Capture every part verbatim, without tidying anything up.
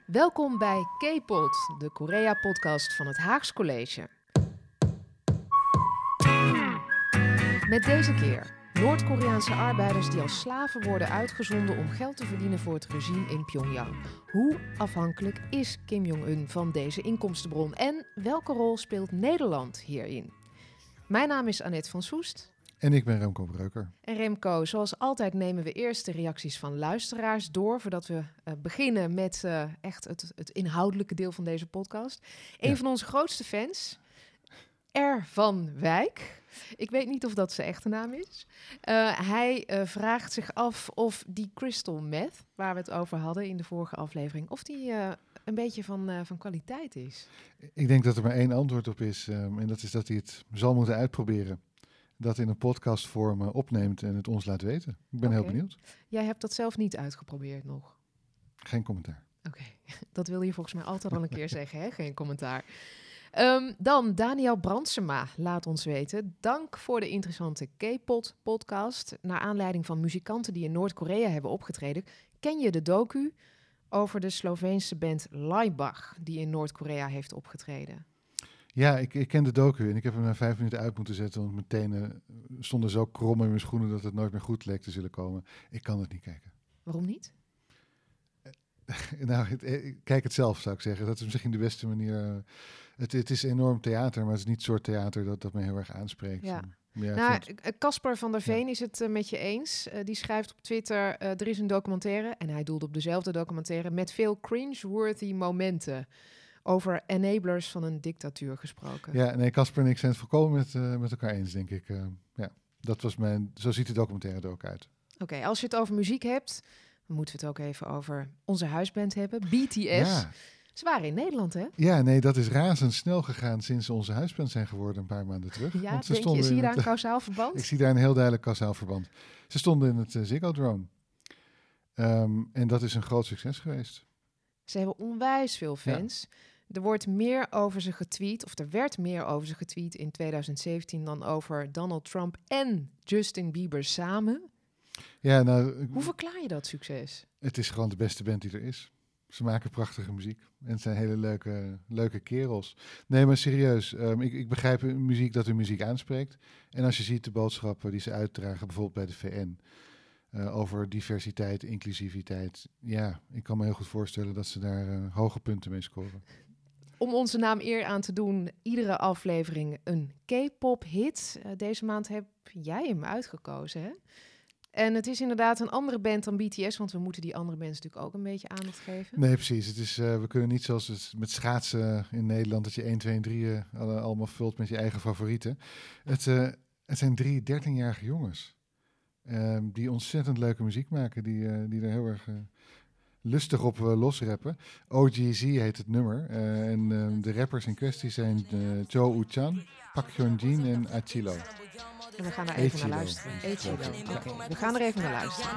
Welkom bij K-Pod, de Korea-podcast van het Haags College. Met deze keer Noord-Koreaanse arbeiders die als slaven worden uitgezonden om geld te verdienen voor het regime in Pyongyang. Hoe afhankelijk is Kim Jong-un van deze inkomstenbron en welke rol speelt Nederland hierin? Mijn naam is Annette van Soest. En ik ben Remco Breuker. En Remco, zoals altijd nemen we eerst de reacties van luisteraars door, voordat we uh, beginnen met uh, echt het, het inhoudelijke deel van deze podcast. Een ja. van onze grootste fans, R. van Wijk. Ik weet niet of dat zijn echte naam is. Uh, hij uh, vraagt zich af of die crystal meth, waar we het over hadden in de vorige aflevering, of die uh, een beetje van, uh, van kwaliteit is. Ik denk dat er maar één antwoord op is. Um, en dat is dat hij het zal moeten uitproberen. Dat in een podcastvorm uh, opneemt en het ons laat weten. Ik ben okay. heel benieuwd. Jij hebt dat zelf niet uitgeprobeerd nog? Geen commentaar. Oké, okay. Dat wil je volgens mij altijd al een keer zeggen, hè? Geen commentaar. Um, dan Daniel Brandsema laat ons weten. Dank voor de interessante K-Pod podcast. Naar aanleiding van muzikanten die in Noord-Korea hebben opgetreden. Ken je de docu over de Sloveense band Laibach die in Noord-Korea heeft opgetreden? Ja, ik, ik ken de docu en ik heb hem na vijf minuten uit moeten zetten, want mijn tenen stonden zo krom in mijn schoenen dat het nooit meer goed leek te zullen komen. Ik kan het niet kijken. Waarom niet? nou, het, kijk het zelf, zou ik zeggen. Dat is misschien de beste manier. Uh, het, het is enorm theater, maar het is niet het soort theater dat, dat me heel erg aanspreekt. Ja. Ja, nou, Casper van der Veen ja. is het uh, met je eens. Uh, die schrijft op Twitter, uh, er is een documentaire, en hij doelde op dezelfde documentaire, met veel cringe-worthy momenten. Over enablers van een dictatuur gesproken. Ja, nee, Casper en ik zijn het volkomen met, uh, met elkaar eens, denk ik. Uh, ja, dat was mijn, zo ziet de documentaire er ook uit. Oké, okay, als je het over muziek hebt, dan moeten we het ook even over onze huisband hebben. B T S. Ja. Ze waren in Nederland, hè? Ja, nee, dat is razendsnel gegaan sinds ze onze huisband zijn geworden een paar maanden terug. Ja, Want ze denk je, zie je daar het, een kausaal verband? Ik zie daar een heel duidelijk kausaal verband. Ze stonden in het uh, Ziggo Dome. Um, en dat is een groot succes geweest. Ze hebben onwijs veel fans. Ja. Er wordt meer over ze getweet, of er werd meer over ze getweet in twintig zeventien dan over Donald Trump en Justin Bieber samen. Ja, nou, hoe verklaar je dat succes? Het is gewoon de beste band die er is. Ze maken prachtige muziek en het zijn hele leuke, leuke kerels. Nee, maar serieus, um, ik, ik begrijp muziek dat hun muziek aanspreekt. En als je ziet de boodschappen die ze uitdragen, bijvoorbeeld bij de V N, uh, over diversiteit, inclusiviteit. Ja, ik kan me heel goed voorstellen dat ze daar uh, hoge punten mee scoren. Om onze naam eer aan te doen, iedere aflevering een K-pop hit. Uh, deze maand heb jij hem uitgekozen, hè? En het is inderdaad een andere band dan B T S, want we moeten die andere bands natuurlijk ook een beetje aandacht geven. Nee, precies. Het is, uh, we kunnen niet zoals het met schaatsen in Nederland, dat je één, twee en drie uh, allemaal vult met je eigen favorieten. Het, uh, het zijn drie dertienjarige jongens uh, die ontzettend leuke muziek maken, die, uh, die er heel erg uh, lustig op uh, losrappen. O G Z heet het nummer. Uh, en uh, de rappers in kwestie zijn uh, Jo Woo-chan, Park Hyun-jin en Achilo. En we gaan er even Echilo. naar luisteren. Echilo. Oké, okay. We gaan er even naar luisteren.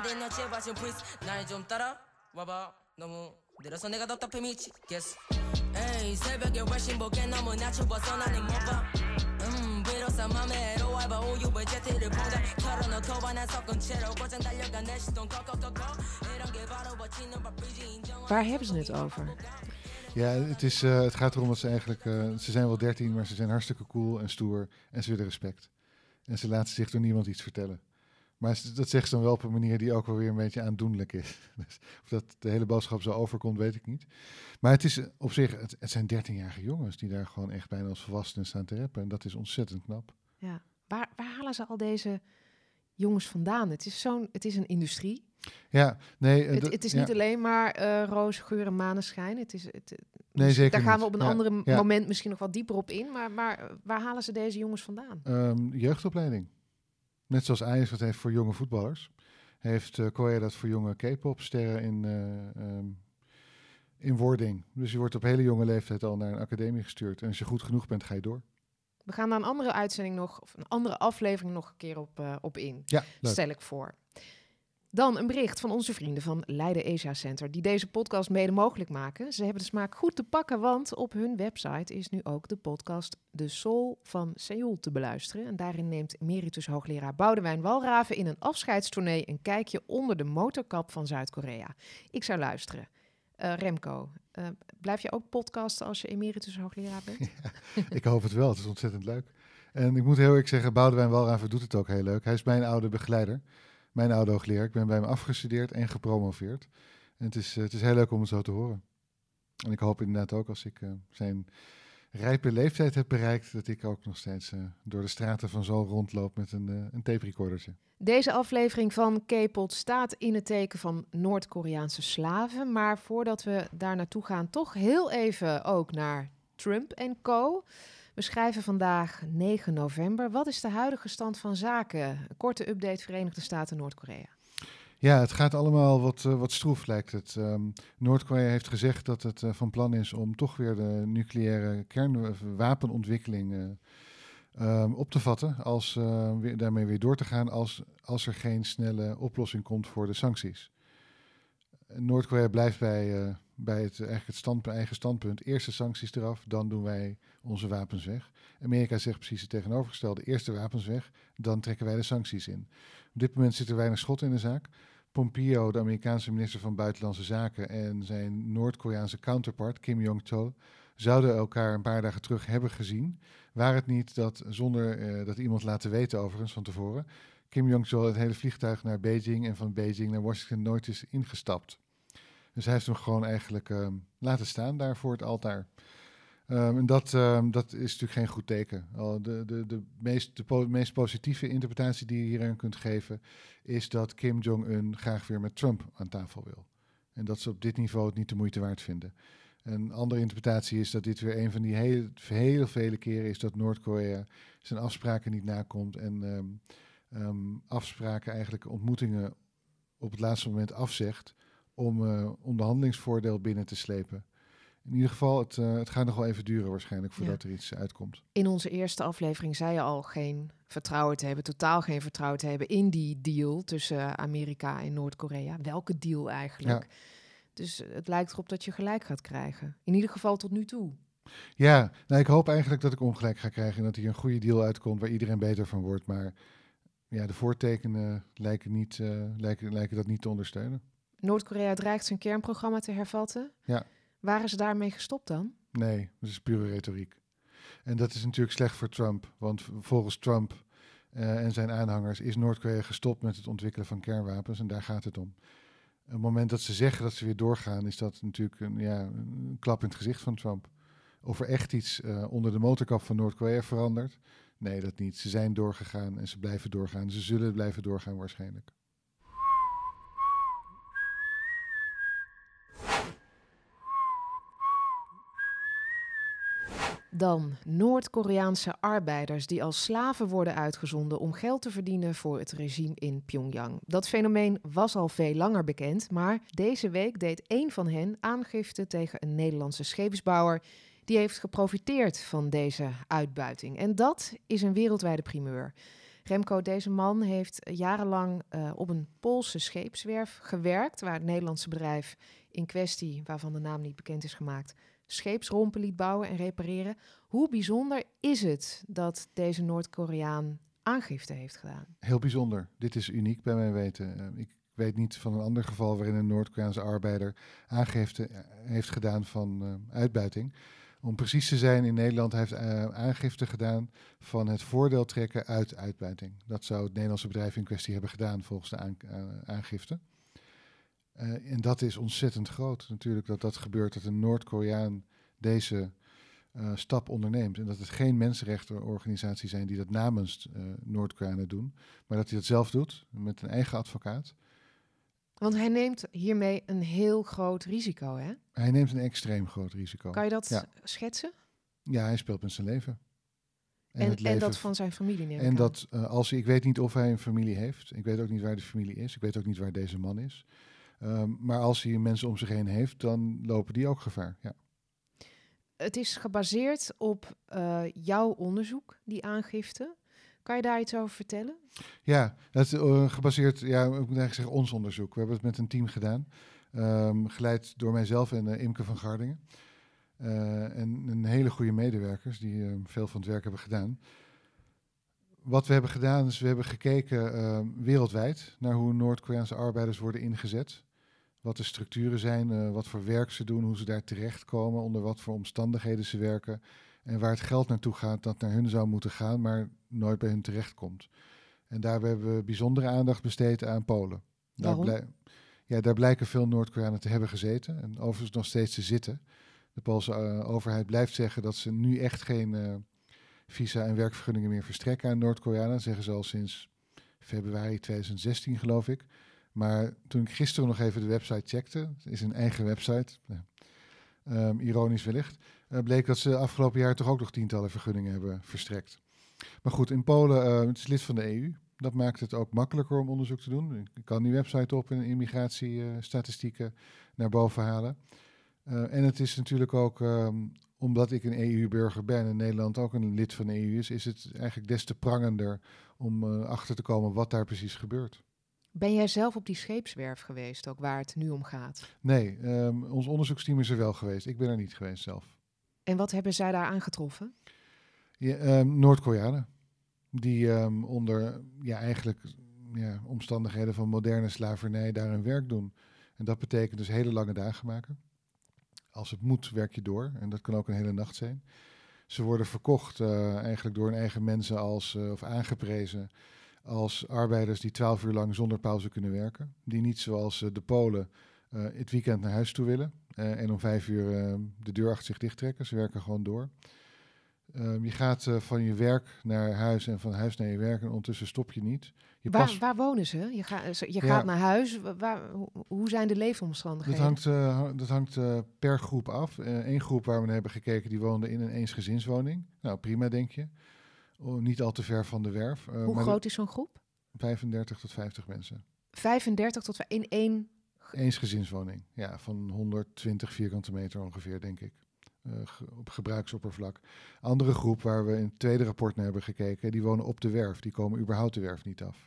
Waar hebben ze het over? Ja, het, is, uh, het gaat erom dat ze eigenlijk... Uh, ze zijn wel dertien, maar ze zijn hartstikke cool en stoer. En ze willen respect. En ze laten zich door niemand iets vertellen. Maar dat zegt ze dan wel op een manier die ook wel weer een beetje aandoenlijk is. Dus of dat de hele boodschap zo overkomt, weet ik niet. Maar het is op zich... Het, het zijn dertienjarige jongens die daar gewoon echt bijna als volwassenen staan te rappen. En dat is ontzettend knap. Ja, waar, waar halen ze al deze jongens vandaan? Het is, zo'n, het is een industrie. Ja, nee... Uh, het, het is ja. niet alleen maar uh, roze geur en maneschijn. Het is, het, nee, zeker daar gaan niet. we op een ja, ander ja. moment misschien nog wat dieper op in. Maar, maar waar halen ze deze jongens vandaan? Um, jeugdopleiding. Net zoals Ajax dat heeft voor jonge voetballers. Heeft uh, Korea dat voor jonge K-pop-sterren in, uh, um, in wording. Dus je wordt op hele jonge leeftijd al naar een academie gestuurd. En als je goed genoeg bent, ga je door. We gaan daar een andere uitzending nog, of een andere aflevering nog een keer op, uh, op in. Ja, leuk. Stel ik voor. Dan een bericht van onze vrienden van Leiden Asia Center, die deze podcast mede mogelijk maken. Ze hebben de smaak goed te pakken, want op hun website is nu ook de podcast De Soul van Seoul te beluisteren. En daarin neemt emeritus hoogleraar Boudewijn Walraven in een afscheidstournee een kijkje onder de motorkap van Zuid-Korea. Ik zou luisteren. Uh, Remco, uh, blijf je ook podcasten als je emeritus hoogleraar bent? Ja, ik hoop het wel. Het is ontzettend leuk. En ik moet heel eerlijk zeggen, Boudewijn Walraven doet het ook heel leuk. Hij is mijn oude begeleider, mijn oude hoogleraar. Ik ben bij hem afgestudeerd en gepromoveerd. En het is, uh, het is heel leuk om het zo te horen. En ik hoop inderdaad ook als ik uh, zijn rijpe leeftijd heb bereikt, dat ik ook nog steeds uh, door de straten van Zool rondloop met een, uh, een tape recordertje. Deze aflevering van K-Pod staat in het teken van Noord-Koreaanse slaven. Maar voordat we daar naartoe gaan, toch heel even ook naar Trump en co. We schrijven vandaag negen november. Wat is de huidige stand van zaken? Een korte update Verenigde Staten Noord-Korea. Ja, het gaat allemaal wat, uh, wat stroef, lijkt het. Um, Noord-Korea heeft gezegd dat het uh, van plan is om toch weer de nucleaire kernwapenontwikkeling uh, um, op te vatten. Als, uh, weer, daarmee weer door te gaan als, als er geen snelle oplossing komt voor de sancties. Noord-Korea blijft bij, uh, bij het, eigenlijk het stand, eigen standpunt. Eerste sancties eraf, dan doen wij onze wapens weg. Amerika zegt precies het tegenovergestelde. Eerst de wapens weg, dan trekken wij de sancties in. Op dit moment zit er weinig schot in de zaak. Pompeo, de Amerikaanse minister van Buitenlandse Zaken, en zijn Noord-Koreaanse counterpart, Kim Jong-chol, zouden elkaar een paar dagen terug hebben gezien. Waar het niet dat, zonder uh, dat iemand laten weten overigens van tevoren, Kim Jong-chol het hele vliegtuig naar Beijing en van Beijing naar Washington nooit is ingestapt. Dus hij heeft hem gewoon eigenlijk uh, laten staan daar voor het altaar. Um, en dat, um, dat is natuurlijk geen goed teken. Al de, de, de, meest, de po- meest positieve interpretatie die je hieraan kunt geven is dat Kim Jong-un graag weer met Trump aan tafel wil. En dat ze op dit niveau het niet de moeite waard vinden. Een andere interpretatie is dat dit weer een van die heel, heel vele keren is dat Noord-Korea zijn afspraken niet nakomt en um, um, afspraken, eigenlijk ontmoetingen op het laatste moment afzegt om uh, onderhandelingsvoordeel binnen te slepen. In ieder geval, het, uh, het gaat nog wel even duren waarschijnlijk voordat ja. er iets uitkomt. In onze eerste aflevering zei je al geen vertrouwen te hebben, totaal geen vertrouwen te hebben in die deal tussen Amerika en Noord-Korea. Welke deal eigenlijk? Ja. Dus het lijkt erop dat je gelijk gaat krijgen. In ieder geval tot nu toe. Ja, nou ik hoop eigenlijk dat ik ongelijk ga krijgen en dat hier een goede deal uitkomt waar iedereen beter van wordt. Maar ja, de voortekenen lijken, niet, uh, lijken, lijken dat niet te ondersteunen. Noord-Korea dreigt zijn kernprogramma te hervatten. Ja. Waren ze daarmee gestopt dan? Nee, dat is pure retoriek. En dat is natuurlijk slecht voor Trump. Want volgens Trump uh, en zijn aanhangers is Noord-Korea gestopt met het ontwikkelen van kernwapens. En daar gaat het om. Op het moment dat ze zeggen dat ze weer doorgaan, is dat natuurlijk een, ja, een klap in het gezicht van Trump. Of er echt iets uh, onder de motorkap van Noord-Korea verandert? Nee, dat niet. Ze zijn doorgegaan en ze blijven doorgaan. Ze zullen blijven doorgaan waarschijnlijk. Dan Noord-Koreaanse arbeiders die als slaven worden uitgezonden om geld te verdienen voor het regime in Pyongyang. Dat fenomeen was al veel langer bekend, maar deze week deed één van hen aangifte tegen een Nederlandse scheepsbouwer die heeft geprofiteerd van deze uitbuiting. En dat is een wereldwijde primeur. Remco, deze man heeft jarenlang uh, op een Poolse scheepswerf gewerkt, waar het Nederlandse bedrijf in kwestie, waarvan de naam niet bekend is gemaakt, scheepsrompen liet bouwen en repareren. Hoe bijzonder is het dat deze Noord-Koreaan aangifte heeft gedaan? Heel bijzonder. Dit is uniek bij mijn weten. Uh, ik weet niet van een ander geval waarin een Noord-Koreaanse arbeider aangifte uh, heeft gedaan van uh, uitbuiting. Om precies te zijn, in Nederland heeft uh, aangifte gedaan van het voordeel trekken uit uitbuiting. Dat zou het Nederlandse bedrijf in kwestie hebben gedaan volgens de aan, uh, aangifte. Uh, en dat is ontzettend groot natuurlijk dat dat gebeurt, dat een Noord-Koreaan deze uh, stap onderneemt. En dat het geen mensenrechtenorganisaties zijn die dat namens uh, Noord-Koreanen doen, maar dat hij dat zelf doet met een eigen advocaat. Want hij neemt hiermee een heel groot risico, hè? Hij neemt een extreem groot risico. Kan je dat ja. schetsen? Ja, hij speelt met zijn leven. En, en, het leven en dat van zijn familie neem ik En dat uh, als hij, ik weet niet of hij een familie heeft. Ik weet ook niet waar de familie is. Ik weet ook niet waar deze man is. Um, maar als hij mensen om zich heen heeft, dan lopen die ook gevaar. Ja. Het is gebaseerd op uh, jouw onderzoek, die aangifte. Kan je daar iets over vertellen? Ja, het is uh, gebaseerd, ja, ik moet eigenlijk zeggen ons onderzoek. We hebben het met een team gedaan, um, geleid door mijzelf en uh, Imke van Gardingen. Uh, en een hele goede medewerkers die uh, veel van het werk hebben gedaan. Wat we hebben gedaan is, we hebben gekeken uh, wereldwijd naar hoe Noord-Koreaanse arbeiders worden ingezet. wat de structuren zijn, uh, wat voor werk ze doen, hoe ze daar terechtkomen, onder wat voor omstandigheden ze werken en waar het geld naartoe gaat dat naar hun zou moeten gaan, maar nooit bij hun terechtkomt. En daarbij hebben we bijzondere aandacht besteed aan Polen. Waarom? Daar, blij- ja, daar blijken veel Noord-Koreanen te hebben gezeten en overigens nog steeds te zitten. De Poolse uh, overheid blijft zeggen dat ze nu echt geen uh, visa en werkvergunningen meer verstrekken aan Noord-Koreanen. Dat zeggen ze al sinds februari tweeduizend zestien, geloof ik. Maar toen ik gisteren nog even de website checkte, het is een eigen website, ja, um, ironisch wellicht, uh, bleek dat ze afgelopen jaar toch ook nog tientallen vergunningen hebben verstrekt. Maar goed, in Polen, uh, het is lid van de E U. Dat maakt het ook makkelijker om onderzoek te doen. Je kan die website op en immigratiestatistieken uh, naar boven halen. Uh, en het is natuurlijk ook, um, omdat ik een E U-burger ben en Nederland ook een lid van de E U is, is het eigenlijk des te prangender om uh, achter te komen wat daar precies gebeurt. Ben jij zelf op die scheepswerf geweest, ook waar het nu om gaat? Nee, um, ons onderzoeksteam is er wel geweest. Ik ben er niet geweest zelf. En wat hebben zij daar aangetroffen? Ja, um, Noord-Koreanen. Die um, onder ja, eigenlijk ja, omstandigheden van moderne slavernij daar hun werk doen. En dat betekent dus hele lange dagen maken. Als het moet, werk je door. En dat kan ook een hele nacht zijn. Ze worden verkocht uh, eigenlijk door hun eigen mensen als, uh, of aangeprezen als arbeiders die twaalf uur lang zonder pauze kunnen werken. Die niet zoals uh, de Polen uh, het weekend naar huis toe willen. Uh, en om vijf uur uh, de deur achter zich dicht trekken. Ze werken gewoon door. Uh, je gaat uh, van je werk naar huis en van huis naar je werk en ondertussen stop je niet. Je waar, pas... waar wonen ze? Je, ga, je ja. gaat naar huis. Waar, hoe zijn de leefomstandigheden? Dat hangt, uh, dat hangt uh, per groep af. Eén uh, groep waar we naar hebben gekeken, die woonde in een eensgezinswoning. Nou, prima denk je. Oh, niet al te ver van de werf. Uh, Hoe groot is zo'n groep? vijfendertig tot vijftig mensen. vijfendertig tot in één... Eensgezinswoning, ja, van honderdtwintig vierkante meter ongeveer, denk ik. Uh, ge- op gebruiksoppervlak. Andere groep waar we in het tweede rapport naar hebben gekeken, die wonen op de werf. Die komen überhaupt de werf niet af.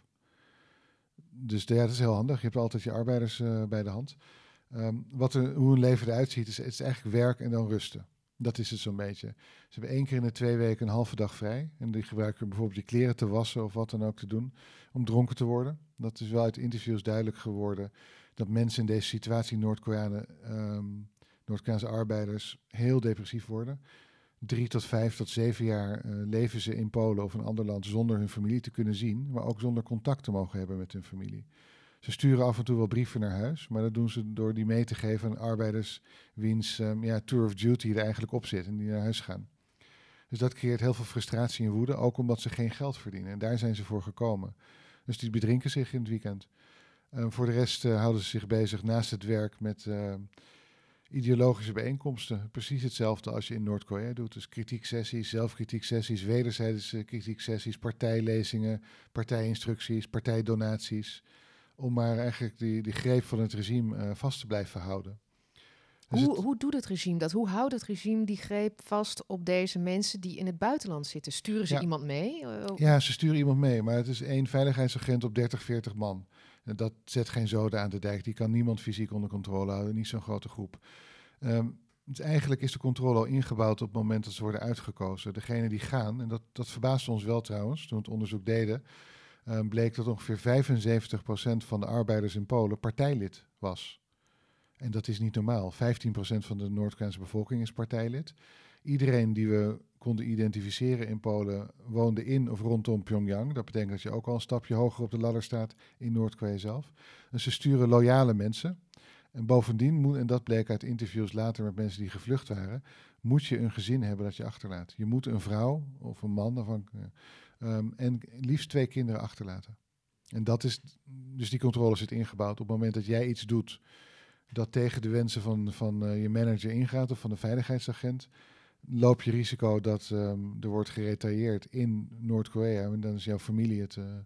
Dus ja, dat is heel handig. Je hebt altijd je arbeiders uh, bij de hand. Um, wat er, hoe hun leven eruit ziet, is, het is eigenlijk werk en dan rusten. Dat is het zo'n beetje. Ze hebben één keer in de twee weken een halve dag vrij. En die gebruiken bijvoorbeeld je kleren te wassen of wat dan ook te doen. Om dronken te worden. Dat is wel uit interviews duidelijk geworden. Dat mensen in deze situatie, Noord-Koreanen, um, Noord-Koreaanse arbeiders, heel depressief worden. Drie tot vijf tot zeven jaar uh, leven ze in Polen of een ander land zonder hun familie te kunnen zien. Maar ook zonder contact te mogen hebben met hun familie. Ze sturen af en toe wel brieven naar huis, maar dat doen ze door die mee te geven aan arbeiders wiens um, ja, tour of duty er eigenlijk op zit en die naar huis gaan. Dus dat creëert heel veel frustratie en woede, ook omdat ze geen geld verdienen. En daar zijn ze voor gekomen. Dus die bedrinken zich in het weekend. Um, voor de rest uh, houden ze zich bezig naast het werk met uh, ideologische bijeenkomsten. Precies hetzelfde als je in Noord-Korea doet. Dus kritieksessies, zelfkritieksessies, wederzijdse kritieksessies, partijlezingen, partijinstructies, partijdonaties. Om maar eigenlijk die, die greep van het regime uh, vast te blijven houden. Dus hoe, het, hoe doet het regime dat? Hoe houdt het regime die greep vast op deze mensen die in het buitenland zitten? Sturen ze ja. iemand mee? Uh, ja, ze sturen iemand mee, maar het is één veiligheidsagent op dertig, veertig man. En dat zet geen zoden aan de dijk. Die kan niemand fysiek onder controle houden, niet zo'n grote groep. Um, dus eigenlijk is de controle al ingebouwd op het moment dat ze worden uitgekozen. Degenen die gaan, en dat, dat verbaasde ons wel trouwens, toen we het onderzoek deden, Um, bleek dat ongeveer vijfenzeventig procent van de arbeiders in Polen partijlid was. En dat is niet normaal. vijftien procent van de Noord-Koreaanse bevolking is partijlid. Iedereen die we konden identificeren in Polen woonde in of rondom Pyongyang. Dat betekent dat je ook al een stapje hoger op de ladder staat in Noord-Korea zelf. Dus ze sturen loyale mensen. En bovendien, moet, en dat bleek uit interviews later met mensen die gevlucht waren, moet je een gezin hebben dat je achterlaat. Je moet een vrouw of een man afhankelijk. Um, en liefst twee kinderen achterlaten. En dat is, dus die controle zit ingebouwd. Op het moment dat jij iets doet dat tegen de wensen van, van uh, je manager ingaat of van de veiligheidsagent, loop je risico dat um, er wordt geretailleerd in Noord-Korea. En dan is jouw familie het, uh,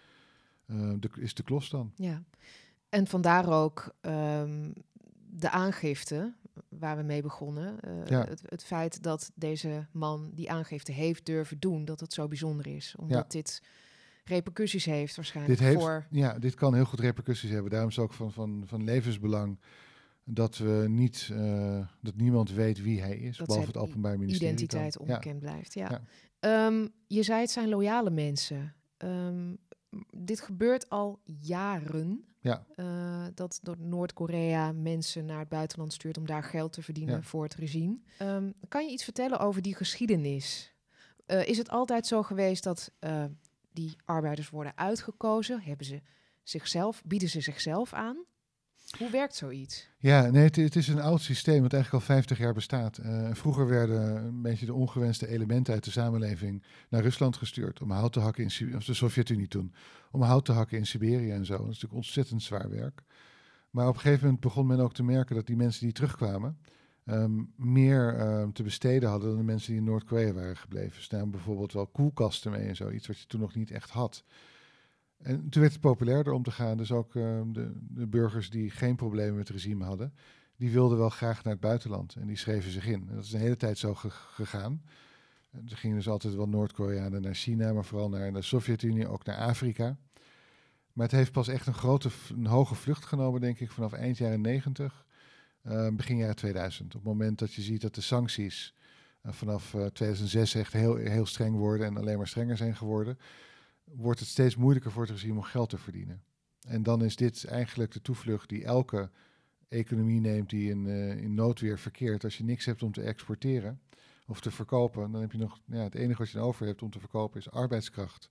uh, de, is de klos dan. Ja, en vandaar ook um, de aangifte waar we mee begonnen. Uh, ja. het, het feit dat deze man die aangifte heeft durven doen, dat het zo bijzonder is. Omdat ja. dit repercussies heeft waarschijnlijk dit heeft, voor... Ja, dit kan heel goed repercussies hebben. Daarom is het ook van, van, van levensbelang dat we niet, uh, dat niemand weet wie hij is, dat behalve het Openbaar Ministerie. Identiteit dan. onbekend ja. blijft, ja. ja. Um, je zei het zijn loyale mensen. Um, dit gebeurt al jaren. Ja. Uh, dat door Noord-Korea mensen naar het buitenland stuurt om daar geld te verdienen Ja. voor het regime. Um, kan je iets vertellen over die geschiedenis? Uh, is het altijd zo geweest dat uh, die arbeiders worden uitgekozen? Hebben ze zichzelf, bieden ze zichzelf aan? Hoe werkt zoiets? Ja, nee, het, het is een oud systeem dat eigenlijk al vijftig jaar bestaat. Uh, vroeger werden een beetje de ongewenste elementen uit de samenleving naar Rusland gestuurd om hout te hakken in Siberië, of de Sovjet-Unie toen, om hout te hakken in Siberië en zo. Dat is natuurlijk ontzettend zwaar werk. Maar op een gegeven moment begon men ook te merken dat die mensen die terugkwamen um, meer um, te besteden hadden dan de mensen die in Noord-Korea waren gebleven. Ze namen bijvoorbeeld wel koelkasten mee en zo, iets wat je toen nog niet echt had. En toen werd het populairder om te gaan. Dus ook uh, de, de burgers die geen problemen met het regime hadden, die wilden wel graag naar het buitenland. En die schreven zich in. En dat is een hele tijd zo ge- gegaan. En er gingen dus altijd wel Noord-Koreanen naar China, maar vooral naar de Sovjet-Unie, ook naar Afrika. Maar het heeft pas echt een grote, een hoge vlucht genomen, denk ik, vanaf eind jaren negentig, uh, begin jaren tweeduizend. Op het moment dat je ziet dat de sancties uh, vanaf uh, tweeduizend zes echt heel, heel streng worden en alleen maar strenger zijn geworden, wordt het steeds moeilijker voor het regime om geld te verdienen. En dan is dit eigenlijk de toevlucht die elke economie neemt die in, uh, in noodweer verkeert. Als je niks hebt om te exporteren of te verkopen, dan heb je nog, ja, het enige wat je over hebt om te verkopen is arbeidskracht.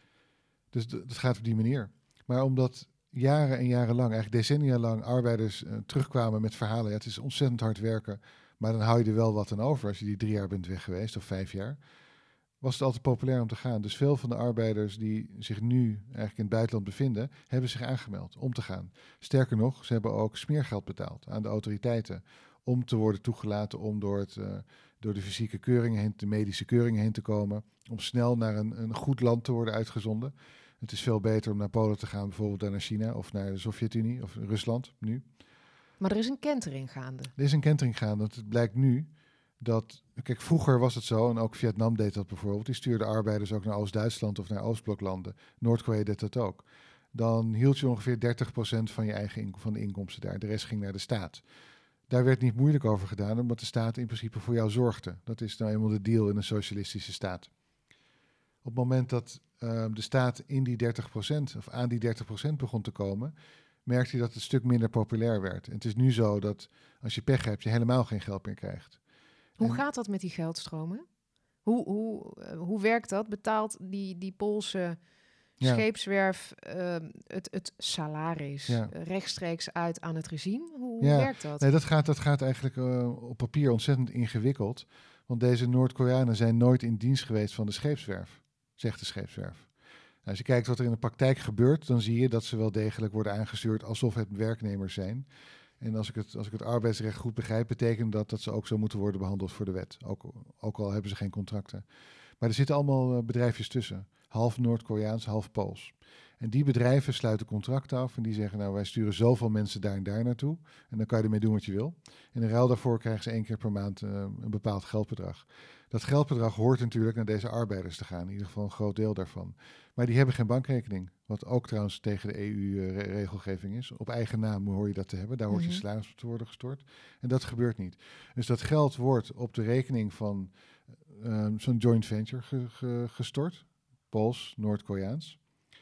Dus d- dat gaat op die manier. Maar omdat jaren en jaren lang, eigenlijk decennia lang, arbeiders uh, terugkwamen met verhalen, ja, het is ontzettend hard werken, maar dan hou je er wel wat aan over als je die drie jaar bent weg geweest of vijf jaar, was het altijd populair om te gaan. Dus veel van de arbeiders die zich nu eigenlijk in het buitenland bevinden, hebben zich aangemeld om te gaan. Sterker nog, ze hebben ook smeergeld betaald aan de autoriteiten om te worden toegelaten om door, het, uh, door de fysieke keuringen heen, de medische keuringen heen te komen, om snel naar een, een goed land te worden uitgezonden. Het is veel beter om naar Polen te gaan, bijvoorbeeld dan naar China of naar de Sovjet-Unie of Rusland nu. Maar er is een kentering gaande. Er is een kentering gaande, want het blijkt nu dat, kijk, vroeger was het zo, en ook Vietnam deed dat bijvoorbeeld, die stuurde arbeiders ook naar Oost-Duitsland of naar Oostbloklanden. Noord-Korea deed dat ook. Dan hield je ongeveer dertig procent van je eigen inkom- van de inkomsten daar. De rest ging naar de staat. Daar werd niet moeilijk over gedaan, omdat de staat in principe voor jou zorgde. Dat is nou eenmaal de deal in een socialistische staat. Op het moment dat uh, de staat in die dertig procent of aan die dertig procent begon te komen, merkte je dat het een stuk minder populair werd. En het is nu zo dat als je pech hebt, je helemaal geen geld meer krijgt. Hoe En gaat dat met die geldstromen? Hoe, hoe, uh, hoe werkt dat? Betaalt die, die Poolse Ja. scheepswerf uh, het, het salaris Ja. uh, rechtstreeks uit aan het regime? Hoe, Ja, hoe werkt dat? Nee, dat gaat, dat gaat eigenlijk uh, op papier ontzettend ingewikkeld. Want deze Noord-Koreanen zijn nooit in dienst geweest van de scheepswerf, zegt de scheepswerf. Nou, als je kijkt wat er in de praktijk gebeurt, dan zie je dat ze wel degelijk worden aangestuurd alsof het werknemers zijn. En als ik het, als ik het arbeidsrecht goed begrijp, betekent dat dat ze ook zo moeten worden behandeld voor de wet. Ook, ook al hebben ze geen contracten. Maar er zitten allemaal uh, bedrijfjes tussen. Half Noord-Koreaans, half Pools. En die bedrijven sluiten contracten af en die zeggen, nou, wij sturen zoveel mensen daar en daar naartoe. En dan kan je ermee doen wat je wil. En in ruil daarvoor krijgen ze één keer per maand uh, een bepaald geldbedrag. Dat geldbedrag hoort natuurlijk naar deze arbeiders te gaan. In ieder geval een groot deel daarvan. Maar die hebben geen bankrekening. Wat ook trouwens tegen de E U-regelgeving is. Op eigen naam hoor je dat te hebben. Daar hoort mm-hmm. je salaris op te worden gestort. En dat gebeurt niet. Dus dat geld wordt op de rekening van uh, zo'n joint venture ge- ge- gestort. Pools, Noord-Koreaans.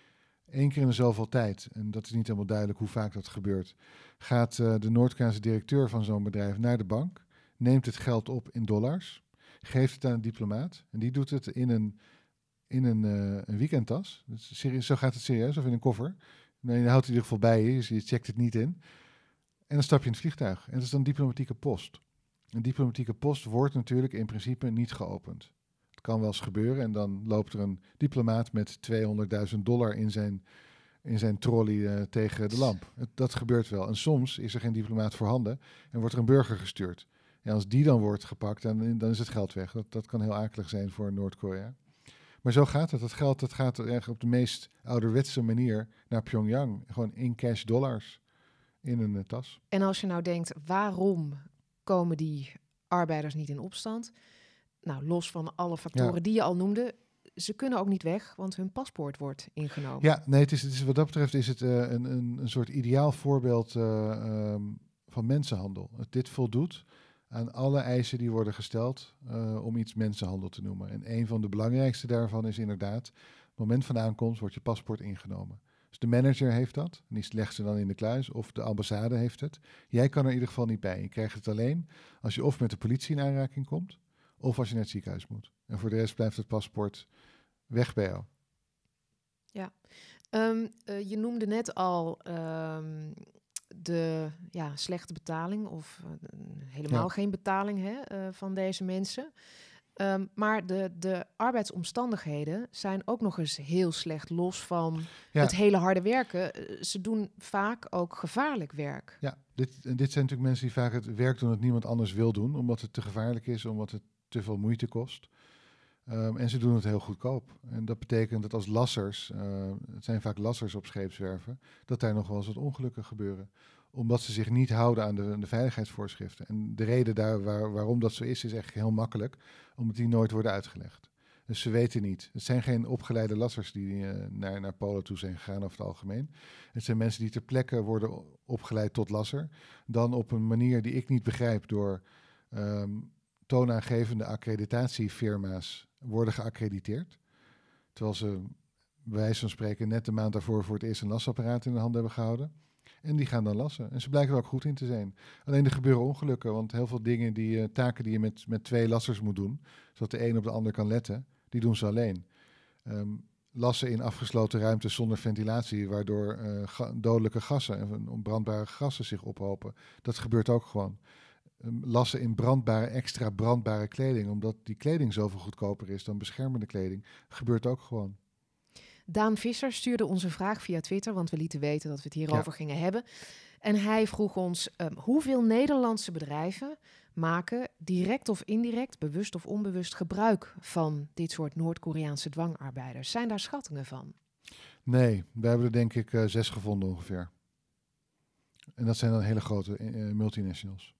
Eén keer in de zoveel tijd, en dat is niet helemaal duidelijk hoe vaak dat gebeurt, gaat uh, de Noord-Koreaanse directeur van zo'n bedrijf naar de bank, neemt het geld op in dollars, geeft het aan een diplomaat en die doet het in een, in een, uh, een weekendtas. Dus serieus, zo gaat het serieus, of in een koffer. Nee, je houdt het in ieder geval bij je, dus je checkt het niet in. En dan stap je in het vliegtuig. En dat is dan diplomatieke post. Een diplomatieke post wordt natuurlijk in principe niet geopend. Het kan wel eens gebeuren en dan loopt er een diplomaat met tweehonderdduizend dollar in zijn, in zijn trolley uh, tegen de lamp. Het, dat gebeurt wel. En soms is er geen diplomaat voorhanden en wordt er een burger gestuurd. En als die dan wordt gepakt, dan, dan is het geld weg. Dat, dat kan heel akelig zijn voor Noord-Korea. Maar zo gaat het. Dat geld dat gaat er op de meest ouderwetse manier naar Pyongyang. Gewoon in cash dollars in een uh, tas. En als je nou denkt, waarom komen die arbeiders niet in opstand? Nou, los van alle factoren ja. die je al noemde, ze kunnen ook niet weg, want hun paspoort wordt ingenomen. Ja, nee, het is, het is, wat dat betreft is het uh, een, een, een soort ideaal voorbeeld uh, um, van mensenhandel. Het, dit voldoet aan alle eisen die worden gesteld uh, om iets mensenhandel te noemen. En een van de belangrijkste daarvan is inderdaad het moment van aankomst wordt je paspoort ingenomen. Dus de manager heeft dat, en die legt ze dan in de kluis, of de ambassade heeft het. Jij kan er in ieder geval niet bij. Je krijgt het alleen als je of met de politie in aanraking komt, of als je naar het ziekenhuis moet. En voor de rest blijft het paspoort weg bij jou. Ja, um, uh, je noemde net al um, de ja, slechte betaling of uh, helemaal ja. geen betaling hè, uh, van deze mensen. Um, maar de, de arbeidsomstandigheden zijn ook nog eens heel slecht, los van ja. het hele harde werken. Uh, ze doen vaak ook gevaarlijk werk. Ja, dit, dit zijn natuurlijk mensen die vaak het werk doen dat niemand anders wil doen, omdat het te gevaarlijk is, omdat het te veel moeite kost. Um, en ze doen het heel goedkoop. En dat betekent dat als lassers, uh, het zijn vaak lassers op scheepswerven, dat daar nog wel eens wat ongelukken gebeuren. Omdat ze zich niet houden aan de, de veiligheidsvoorschriften. En de reden daar waar, waarom dat zo is, is echt heel makkelijk. Omdat die nooit worden uitgelegd. Dus ze weten niet. Het zijn geen opgeleide lassers die uh, naar, naar Polen toe zijn gegaan over het algemeen. Het zijn mensen die ter plekke worden opgeleid tot lasser. Dan op een manier die ik niet begrijp door um, toonaangevende accreditatiefirma's worden geaccrediteerd. Terwijl ze, bij wijze van spreken, net de maand daarvoor voor het eerst een lasapparaat in de hand hebben gehouden. En die gaan dan lassen. En ze blijken er ook goed in te zijn. Alleen er gebeuren ongelukken, want heel veel dingen, die uh, taken die je met, met twee lassers moet doen, zodat de een op de ander kan letten, die doen ze alleen. Um, lassen in afgesloten ruimtes zonder ventilatie, waardoor uh, ga- dodelijke gassen en brandbare gassen zich ophopen. Dat gebeurt ook gewoon. Um, lassen in brandbare, extra brandbare kleding, omdat die kleding zoveel goedkoper is dan beschermende kleding, gebeurt ook gewoon. Daan Visser stuurde ons een vraag via Twitter, want we lieten weten dat we het hierover ja. gingen hebben. En hij vroeg ons, um, hoeveel Nederlandse bedrijven maken direct of indirect, bewust of onbewust gebruik van dit soort Noord-Koreaanse dwangarbeiders? Zijn daar schattingen van? Nee, we hebben er denk ik uh, zes gevonden ongeveer. En dat zijn dan hele grote uh, multinationals.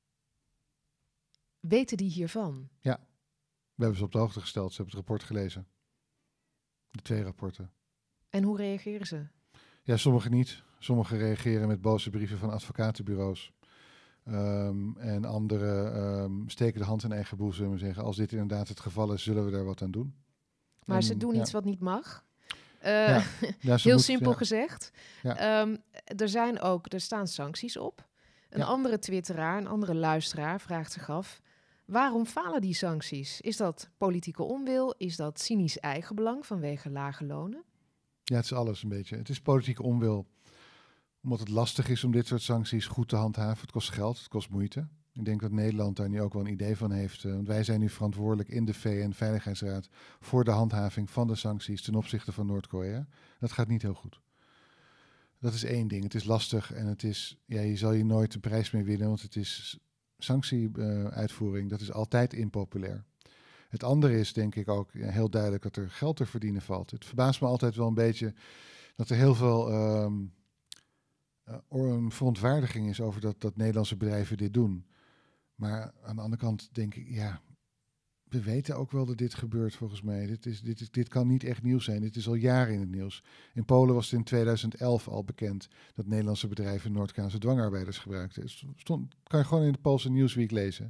Weten die hiervan? Ja, we hebben ze op de hoogte gesteld. Ze hebben het rapport gelezen. De twee rapporten. En hoe reageren ze? Ja, sommigen niet. Sommigen reageren met boze brieven van advocatenbureaus. Um, en anderen um, steken de hand in eigen boezem en zeggen, als dit inderdaad het geval is, zullen we daar wat aan doen. Maar en, ze doen ja. iets wat niet mag. Uh, ja. Ja, heel moet, simpel ja. gezegd. Ja. Um, er zijn ook, er staan sancties op. Een ja. andere twitteraar, een andere luisteraar vraagt zich af, waarom falen die sancties? Is dat politieke onwil? Is dat cynisch eigenbelang vanwege lage lonen? Ja, het is alles een beetje. Het is politieke onwil. Omdat het lastig is om dit soort sancties goed te handhaven. Het kost geld, het kost moeite. Ik denk dat Nederland daar nu ook wel een idee van heeft. Uh, want wij zijn nu verantwoordelijk in de V N-veiligheidsraad voor de handhaving van de sancties ten opzichte van Noord-Korea. Dat gaat niet heel goed. Dat is één ding. Het is lastig en het is, ja, je zal je nooit een prijs mee winnen, want het is sanctie-uitvoering. Uh, dat is altijd impopulair. Het andere is denk ik ook ja, heel duidelijk dat er geld te verdienen valt. Het verbaast me altijd wel een beetje dat er heel veel um, uh, verontwaardiging is over dat, dat Nederlandse bedrijven dit doen. Maar aan de andere kant denk ik, ja, we weten ook wel dat dit gebeurt volgens mij. Dit, is, dit, is, dit kan niet echt nieuws zijn. Dit is al jaren in het nieuws. In Polen was het in tweeduizend elf al bekend dat Nederlandse bedrijven Noord-Koreaanse dwangarbeiders gebruikten. Stond, kan je gewoon in de Poolse Newsweek lezen.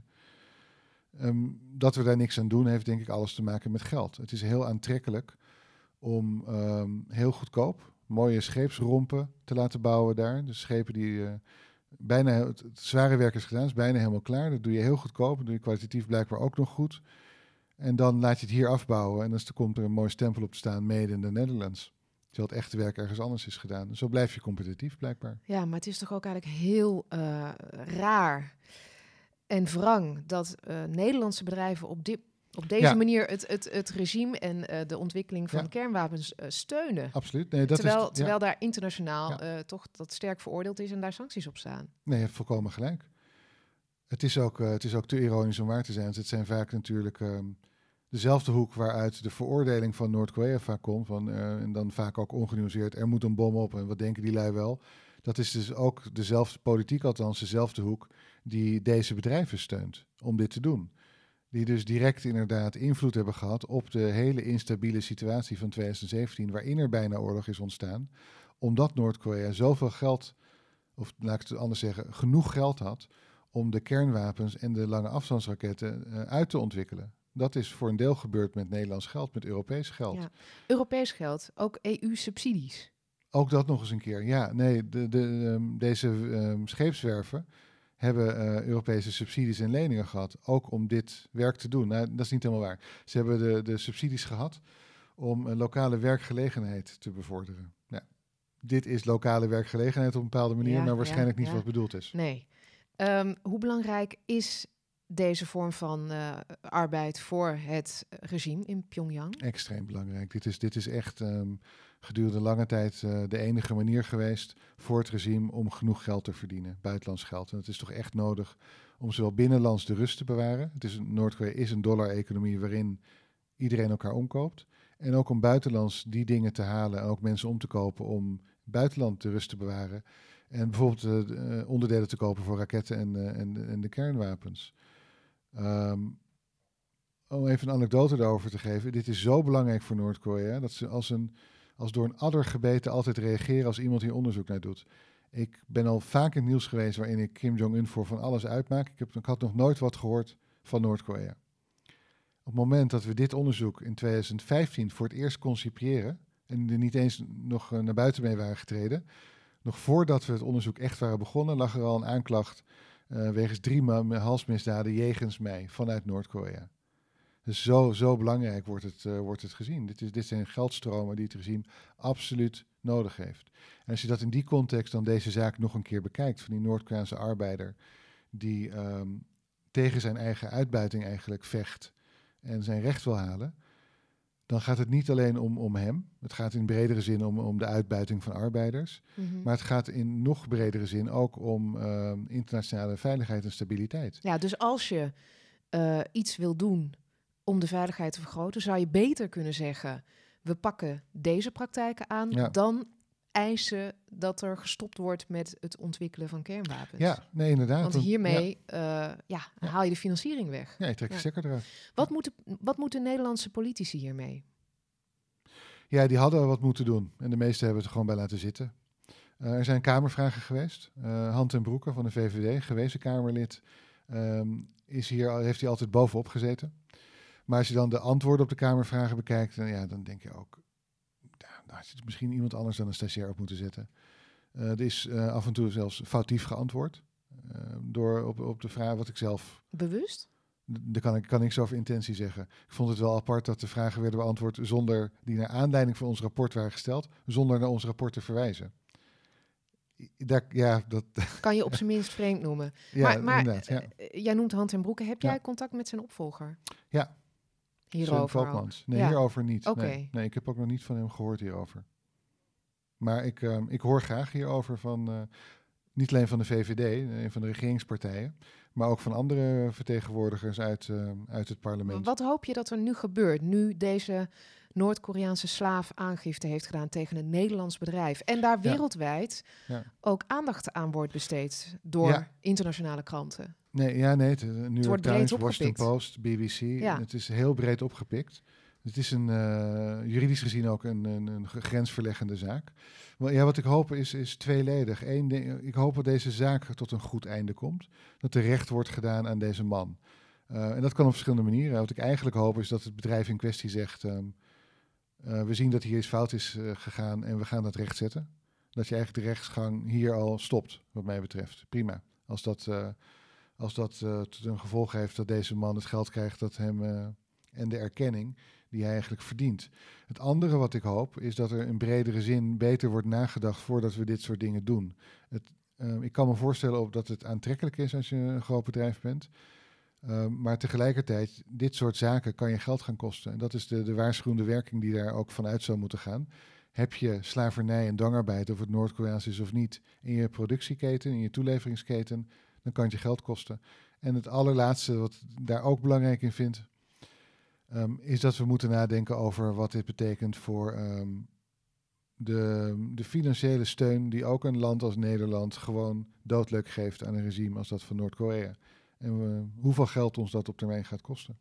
Um, dat we daar niks aan doen heeft denk ik alles te maken met geld. Het is heel aantrekkelijk om um, heel goedkoop mooie scheepsrompen te laten bouwen daar. Dus schepen die uh, bijna, het, het zware werk is gedaan, is bijna helemaal klaar. Dat doe je heel goedkoop, dat doe je kwalitatief blijkbaar ook nog goed. En dan laat je het hier afbouwen en dan komt er een mooi stempel op te staan, made in the Netherlands. Terwijl het echte werk ergens anders is gedaan. En zo blijf je competitief blijkbaar. Ja, maar het is toch ook eigenlijk heel uh, raar en wrang dat uh, Nederlandse bedrijven op, dit, op deze ja. manier het, het, het regime en uh, de ontwikkeling van ja. kernwapens uh, steunen. Absoluut. Nee, dat terwijl, is, terwijl ja. daar internationaal ja. uh, toch dat sterk veroordeeld is en daar sancties op staan. Nee, je hebt volkomen gelijk. Het is ook, uh, het is ook te ironisch om waar te zijn. Het zijn vaak natuurlijk um, dezelfde hoek waaruit de veroordeling van Noord-Korea vaak komt. Van, uh, en dan vaak ook ongenuanceerd, er moet een bom op en wat denken die lui wel. Dat is dus ook dezelfde politiek, althans dezelfde hoek, die deze bedrijven steunt om dit te doen. Die dus direct inderdaad invloed hebben gehad op de hele instabiele situatie van twintig zeventien, waarin er bijna oorlog is ontstaan, omdat Noord-Korea zoveel geld, of laat ik het anders zeggen, genoeg geld had om de kernwapens en de lange afstandsraketten uh, uit te ontwikkelen. Dat is voor een deel gebeurd met Nederlands geld, met Europees geld. Ja. Europees geld, ook E U-subsidies. Ook dat nog eens een keer. Ja, nee, de, de, um, deze um, scheepswerven hebben uh, Europese subsidies en leningen gehad. Ook om dit werk te doen. Nou, dat is niet helemaal waar. Ze hebben de, de subsidies gehad om uh, lokale werkgelegenheid te bevorderen. Nou, dit is lokale werkgelegenheid op een bepaalde manier, Ja, maar waarschijnlijk ja, niet ja. wat bedoeld is. Nee. Um, hoe belangrijk is deze vorm van uh, arbeid voor het regime in Pyongyang? Extreem belangrijk. Dit is, dit is echt um, gedurende lange tijd uh, de enige manier geweest voor het regime om genoeg geld te verdienen, buitenlands geld. En het is toch echt nodig om zowel binnenlands de rust te bewaren. Het is, Noord-Korea is een dollar-economie waarin iedereen elkaar omkoopt. En ook om buitenlands die dingen te halen en ook mensen om te kopen om buitenland de rust te bewaren. En bijvoorbeeld uh, onderdelen te kopen voor raketten en, uh, en, en de kernwapens. Um, om even een anekdote daarover te geven. Dit is zo belangrijk voor Noord-Korea dat ze als, een, als door een adder gebeten altijd reageren als iemand hier onderzoek naar doet. Ik ben al vaak in het nieuws geweest waarin ik Kim Jong-un voor van alles uitmaak. Ik, heb, ik had nog nooit wat gehoord van Noord-Korea. Op het moment dat we dit onderzoek in twintig vijftien voor het eerst concipiëren en er niet eens nog uh, naar buiten mee waren getreden, nog voordat we het onderzoek echt waren begonnen, lag er al een aanklacht uh, wegens drie ma- halsmisdaden jegens mij vanuit Noord-Korea. Dus zo, zo belangrijk wordt het, uh, wordt het gezien. Dit, is, dit zijn geldstromen die het regime absoluut nodig heeft. En als je dat in die context dan deze zaak nog een keer bekijkt, van die Noord-Koreaanse arbeider die um, tegen zijn eigen uitbuiting eigenlijk vecht en zijn recht wil halen, dan gaat het niet alleen om, om hem. Het gaat in bredere zin om, om de uitbuiting van arbeiders. Mm-hmm. Maar het gaat in nog bredere zin ook om uh, internationale veiligheid en stabiliteit. Ja, dus als je uh, iets wil doen om de veiligheid te vergroten, zou je beter kunnen zeggen, we pakken deze praktijken aan, ja. dan eisen dat er gestopt wordt met het ontwikkelen van kernwapens. Ja, nee, inderdaad. Want hiermee ja. Uh, ja, ja. haal je de financiering weg. Ja, je trekt de stekker eruit. Wat, ja. moeten, wat moeten Nederlandse politici hiermee? Ja, die hadden wat moeten doen. En de meesten hebben het er gewoon bij laten zitten. Uh, er zijn kamervragen geweest. Uh, Han ten Broeke van de V V D, gewezen Kamerlid, um, is hier, heeft hij altijd bovenop gezeten. Maar als je dan de antwoorden op de kamervragen bekijkt, dan, ja, dan denk je ook, ja, nou, is het misschien iemand anders dan een stagiair op moeten zetten. Uh, er is uh, af en toe zelfs foutief geantwoord. Uh, door op, op de vraag wat ik zelf... Bewust? Daar kan ik, kan ik zo over intentie zeggen. Ik vond het wel apart dat de vragen werden beantwoord zonder die naar aanleiding van ons rapport waren gesteld, zonder naar ons rapport te verwijzen. Daar, ja, dat kan je op zijn minst vreemd noemen. Ja, maar maar inderdaad. Ja. Jij noemt Han ten Broeke. Heb jij ja. contact met zijn opvolger? Ja. Hierover? Nee, ja. hierover niet. Okay. Nee. nee, ik heb ook nog niet van hem gehoord hierover. Maar ik, uh, ik hoor graag hierover van, uh, niet alleen van de V V D, een van de regeringspartijen, maar ook van andere vertegenwoordigers uit, uh, uit het parlement. Wat hoop je dat er nu gebeurt, nu deze Noord-Koreaanse slaaf aangifte heeft gedaan tegen een Nederlands bedrijf en daar wereldwijd ja. Ja. ook aandacht aan wordt besteed door ja. internationale kranten? Nee, ja, nee, het, uh, New York Times, Washington Post, B B C, ja. het is heel breed opgepikt. Het is een, uh, juridisch gezien ook een, een, een grensverleggende zaak. Maar ja, wat ik hoop is, is tweeledig. Eén, de, ik hoop dat deze zaak tot een goed einde komt. Dat er recht wordt gedaan aan deze man. Uh, en dat kan op verschillende manieren. Wat ik eigenlijk hoop is dat het bedrijf in kwestie zegt, Um, uh, we zien dat hier iets fout is uh, gegaan en we gaan dat rechtzetten. Dat je eigenlijk de rechtsgang hier al stopt, wat mij betreft. Prima. Als dat, uh, als dat uh, tot een gevolg heeft dat deze man het geld krijgt dat hem uh, en de erkenning die hij eigenlijk verdient. Het andere wat ik hoop is dat er in bredere zin beter wordt nagedacht voordat we dit soort dingen doen. Het, uh, ik kan me voorstellen op dat het aantrekkelijk is als je een groot bedrijf bent. Uh, maar tegelijkertijd, dit soort zaken kan je geld gaan kosten. En dat is de, de waarschuwende werking die daar ook vanuit zou moeten gaan. Heb je slavernij en dwangarbeid, of het Noord-Koreaans is of niet, in je productieketen, in je toeleveringsketen, dan kan het je geld kosten. En het allerlaatste, wat ik daar ook belangrijk in vind, Um, is dat we moeten nadenken over wat dit betekent voor um, de, de financiële steun die ook een land als Nederland gewoon doodleuk geeft aan een regime als dat van Noord-Korea. En we, hoeveel geld ons dat op termijn gaat kosten.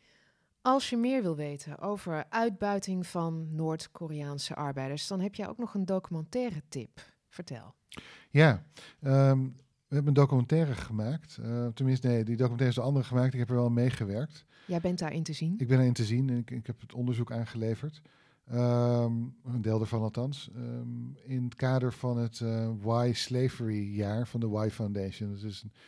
Als je meer wil weten over uitbuiting van Noord-Koreaanse arbeiders, dan heb jij ook nog een documentaire tip. Vertel. Ja, um, We hebben een documentaire gemaakt. Uh, tenminste, nee, die documentaire is door anderen gemaakt. Ik heb er wel meegewerkt. Jij bent daarin te zien? Ik ben erin te zien. Ik, ik heb het onderzoek aangeleverd. Um, een deel daarvan althans. Um, in het kader van het uh, Why Slavery jaar van de Why Foundation. Dat is een,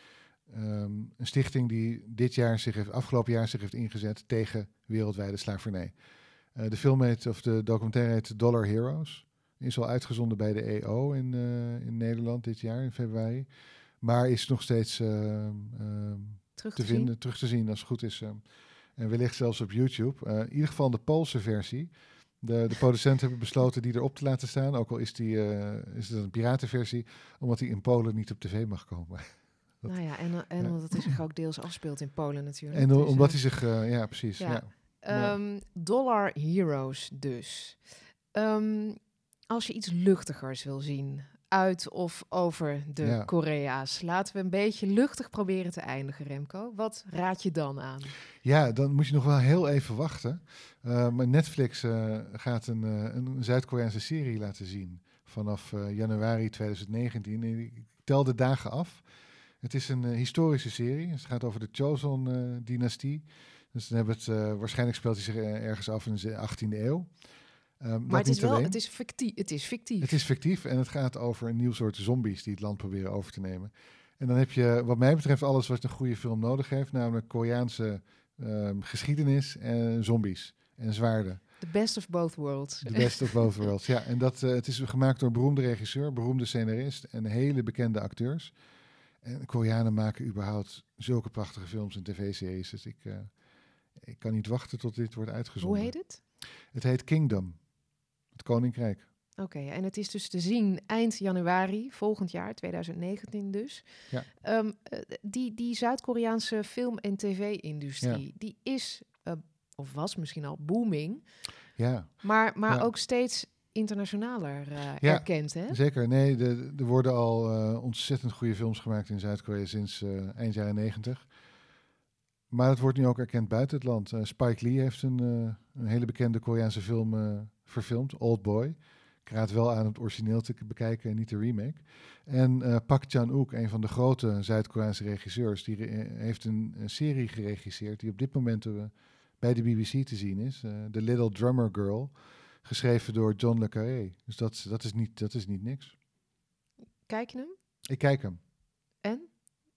um, een stichting die dit jaar zich heeft, afgelopen jaar zich heeft ingezet tegen wereldwijde slavernij. Uh, de film heet, of de documentaire heet Dollar Heroes. Is al uitgezonden bij de E O in, uh, in Nederland dit jaar, in februari. Maar is nog steeds uh, uh, terug te, te vinden, zien? terug te zien als het goed is. Uh, en wellicht zelfs op YouTube. Uh, in ieder geval de Poolse versie. De, de producenten hebben besloten die erop te laten staan. Ook al is, die, uh, is het een piratenversie, omdat die in Polen niet op tv mag komen. Dat, nou ja, en, en ja. omdat hij zich ook deels afspeelt in Polen natuurlijk. En dus, omdat uh, hij zich, uh, ja precies. Ja. Ja. Um, Dollar Heroes dus. Um, als je iets luchtigers wil zien, uit of over de ja. Korea's, laten we een beetje luchtig proberen te eindigen, Remco. Wat raad je dan aan? Ja, dan moet je nog wel heel even wachten. Uh, maar Netflix uh, gaat een, uh, een Zuid-Koreaanse serie laten zien vanaf uh, januari twintig negentien. Ik tel de dagen af. Het is een uh, historische serie. Het gaat over de Joseon-dynastie. Uh, dus dan hebben het uh, waarschijnlijk speelt hij zich ergens af in de achttiende eeuw. Um, maar het is wel, het is, fictief, het is fictief. Het is fictief en het gaat over een nieuw soort zombies die het land proberen over te nemen. En dan heb je, wat mij betreft, alles wat een goede film nodig heeft, namelijk Koreaanse um, geschiedenis en zombies en zwaarden. The best of both worlds. The best of both worlds, ja. En dat, uh, het is gemaakt door een beroemde regisseur, beroemde scenarist en hele bekende acteurs. En Koreanen maken überhaupt zulke prachtige films en tv-series. Dus ik, uh, ik kan niet wachten tot dit wordt uitgezonden. Hoe heet het? Het heet Kingdom. Het Koninkrijk. Oké, okay, en het is dus te zien eind januari volgend jaar, twintig negentien dus. Ja. Um, die die Zuid-Koreaanse film- en tv-industrie, ja. die is, uh, of was misschien al, booming. Ja. Maar, maar ja. ook steeds internationaler uh, ja, erkend, hè? Zeker. Nee, de, er worden al uh, ontzettend goede films gemaakt in Zuid-Korea sinds uh, eind jaren negentig. Maar het wordt nu ook erkend buiten het land. Uh, Spike Lee heeft een, uh, een hele bekende Koreaanse film uh, verfilmd, Old Boy. Ik raad wel aan het origineel te bekijken en niet de remake. En uh, Park Chan-wook, een van de grote Zuid-Koreaanse regisseurs, die re- heeft een, een serie geregisseerd die op dit moment uh, bij de B B C te zien is. Uh, The Little Drummer Girl, geschreven door John le Carré. Dus dat, dat, is niet, dat is niet niks. Kijk je hem? Ik kijk hem. En?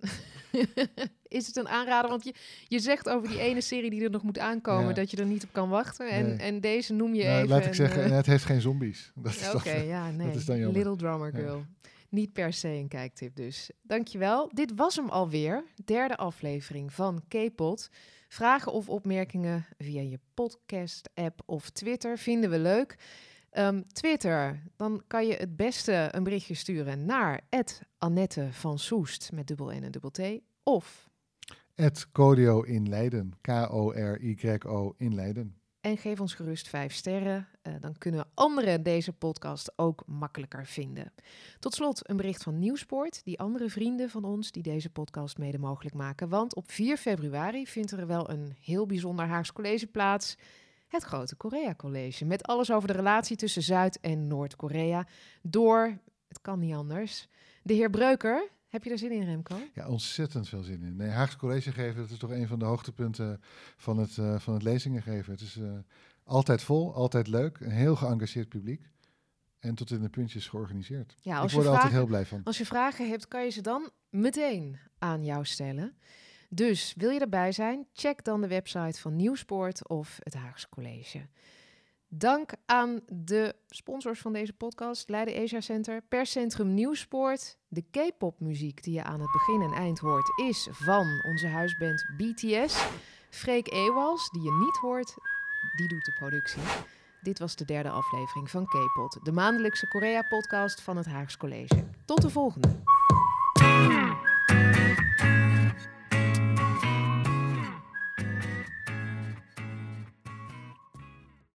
Is het een aanrader? Want je, je zegt over die ene serie die er nog moet aankomen, ja. dat je er niet op kan wachten. En, nee. en deze noem je nou, even... Laat ik en, zeggen, uh... het heeft geen zombies. Oké, okay, ja, nee. Dat is dan jammer. Little Drummer Girl. Ja. Niet per se een kijktip dus. Dankjewel. Dit was hem alweer. Derde aflevering van K-Pod. Vragen of opmerkingen via je podcast-app of Twitter vinden we leuk. Um, Twitter, dan kan je het beste een berichtje sturen naar at Annette van Soest met dubbel N en dubbel T. Of... at Codio in Leiden. K O R Y O in Leiden. En geef ons gerust vijf sterren. Uh, dan kunnen anderen deze podcast ook makkelijker vinden. Tot slot een bericht van Nieuwsport. Die andere vrienden van ons die deze podcast mede mogelijk maken. Want op vier februari vindt er wel een heel bijzonder Haags college plaats. Het Grote Korea College. Met alles over de relatie tussen Zuid- en Noord-Korea. Door, het kan niet anders, de heer Breuker. Heb je er zin in, Remco? Ja, ontzettend veel zin in. Nee, Haags college geven, dat is toch een van de hoogtepunten van het, uh, van het lezingen geven. Het is uh, altijd vol, altijd leuk, een heel geëngageerd publiek. En tot in de puntjes georganiseerd. Ja, als Ik word er altijd heel blij van. Als je vragen hebt, kan je ze dan meteen aan jou stellen. Dus wil je erbij zijn? Check dan de website van Nieuwsport of het Haags College. Dank aan de sponsors van deze podcast, Leiden Asia Center, Perscentrum Nieuwsport. De K-pop muziek die je aan het begin en eind hoort is van onze huisband B T S. Freek Ewals, die je niet hoort, die doet de productie. Dit was de derde aflevering van K-pod, de maandelijkse Korea-podcast van het Haags College. Tot de volgende!